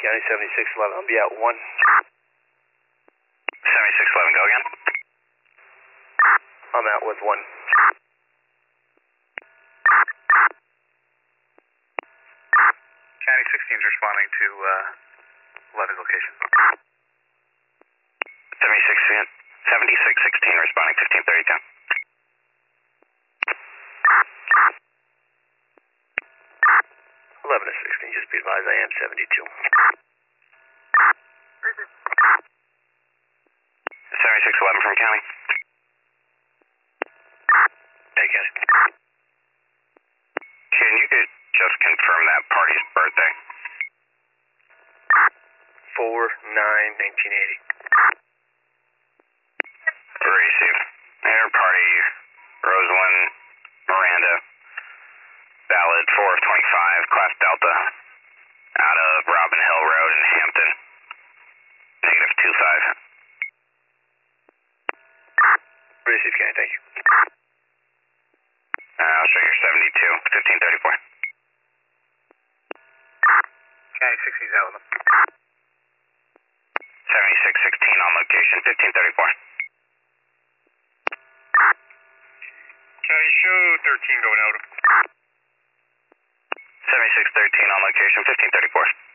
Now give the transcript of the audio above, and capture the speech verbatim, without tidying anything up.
County seventy-six eleven, I'll be at one. seventy-six eleven, go again. I'm out with one. County sixteen is responding to uh, eleven's location. seventy-six, seventy-six sixteen responding fifteen thirty-two. eleven to sixteen, just be advised I am seventy-two. seventy-six eleven from County. Take it. Can you could just confirm that party's birthday? four nine nineteen eighty. Receive. Air party, Rosalind, Miranda, valid four of twenty-five, Class Delta, out of Robin Hill Road in Hampton, negative two five. Receive, County, thank you. Uh, I'll show you seventy-two, fifteen thirty-four. County sixteen's out with them. seventy-six sixteen on location, fifteen thirty-four. County show thirteen going out. seventy-six thirteen on location, fifteen thirty-four.